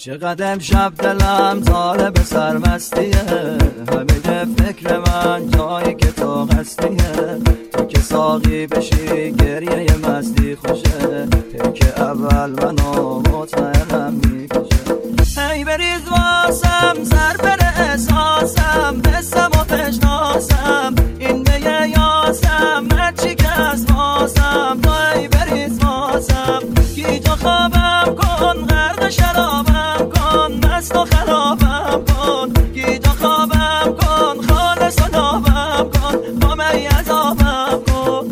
چقدر امشب دلم طالب سرمستیه، همیشه فکر من جایی که تو هستیه. تو که ساقی بشی گریه مستی خوشه، که اول منو مطمئنم میکشه. هی بریز واسم سر بره احساسم، حسم و بشناسم این میه یاسم، هرچی که از واسم تو هی بریز واسم. گیج و خوابم کن غرق شرابم کن، مست و خرابم کن. گیج و خوابم کن خالص و نابم کن، با می عذابم کن.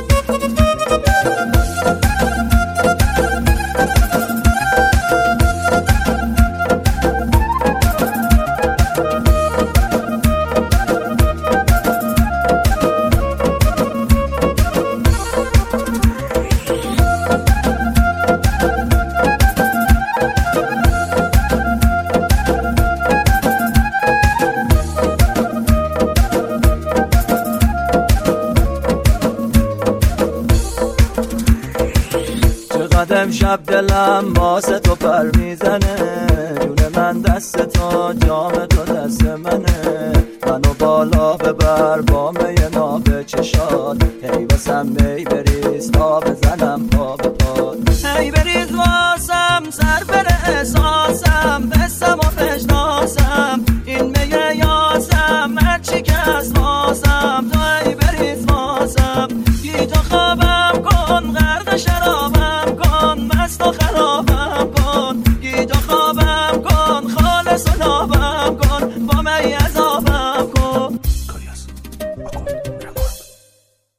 امشب دلم واسه تو پر میزنه، جون من دست تو جام تو دست منه. منو بالا ببر با می ناب چشات، هی واسم می بریز تا بزنم پا به پات. هی بریز واسم سر بره احساسم،